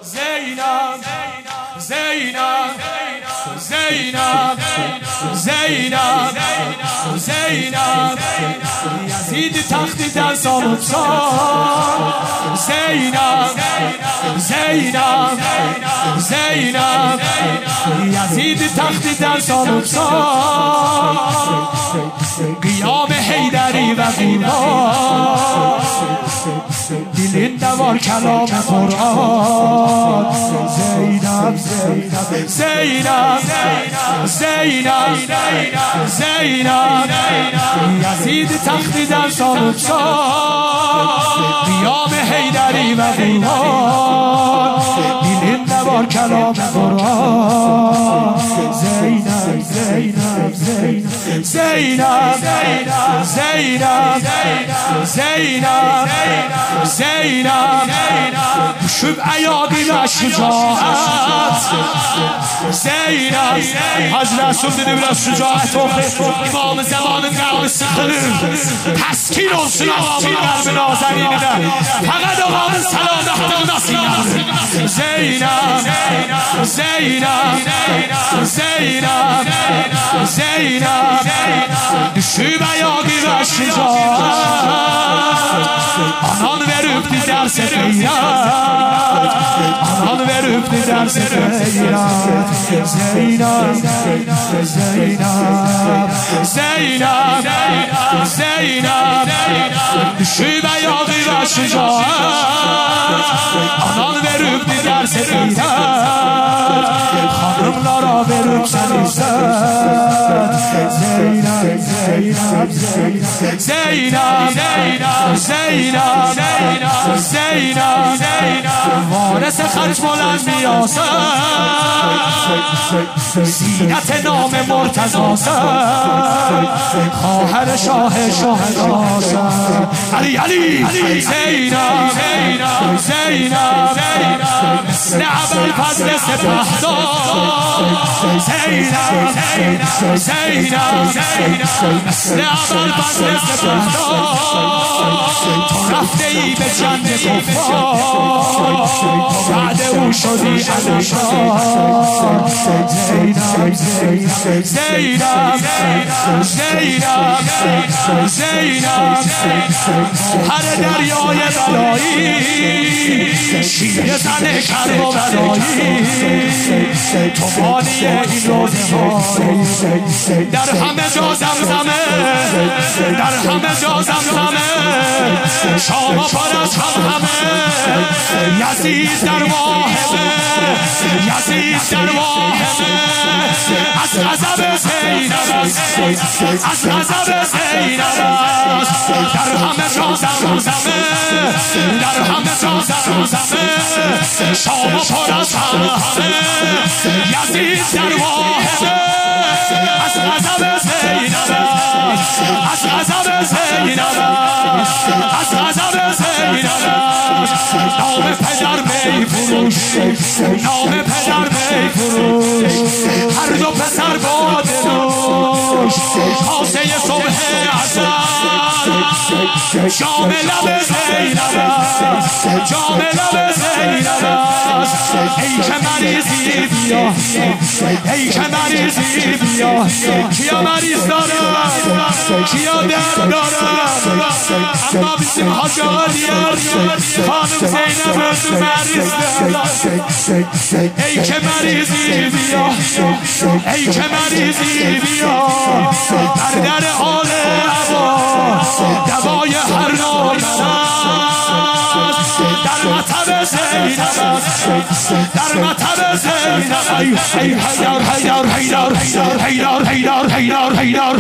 زینب زینب زینب زینب زینب یزید تختی در سالوسان زینب زینب زینب یزید تختی در سالوسان قیام حیدری و قیمان دلین دوار کلام قرآن زینب زینب زینب زینب زینب یزید تختی در سالوسان قیام حیدری و قیمان دلین دوار کلام قرآن زینب زینب زینب زینب زینب زینب زینب شب ایادی و شجاعت زینب از رسول دیده بلا شجاعت امام زمان قلب سخنه تسکین olsun ağabey قلب نازنینه فقط ağabey سلامت نصیب زینب زینب زینب زینب شب ایادی و شجاعت anan veripti derse feyyat anan veripti derse feyyat Zeynep Zeynep Zeynep Zeynep düşüp ayağı ve şücaat anan veripti derse feyyat hanımlara verip sen izzet Zeynep Zeynep Zeynep Zeynep Zeynep Zeynep Zeynep وارث خرج بلند میاسد زینت نام مرتضی خواهر شاه شهداست علی علی زینب زینب مثل ابوالفضل سپهدار زینب زینب مثل ابوالفضل سپهدار تو رفته ای به جنگ کفار بعد او شدی علیشان زینب زینب زینب زینب زینب هر دریای بلایی شیر زن کرب و بلایی تو بانی این روزهایی در همه جا زمزمه در همه جا زمزمه شام و پر از همه یزید در واهمه یزید در واهمه از غضب زینب از غضب زینب در همه جا زمزمه در همه جا زمزمه شام و پر از همه یزید در واهمه از غضب زینب از غضب زینب از غضب زینب نام پدر می فروش نام پدر می فروش هر دو پسر با دلوش کاسه صبح ازل جام لب زینب جام لب زینب ای که مریضی بیا ای که مریضی بیا کیا مریض دارم کیا درد دارم اما بیسیم حاج آقا دیار خانم زینب تو مریض دارم ای که مریضی بیا ای که مریضی بیا در در حال هوا دوای هر نوع در مطب زینب در مطب زینب ای حیدر حیدر حیدر حیدر حیدر حیدر حیدر حیدر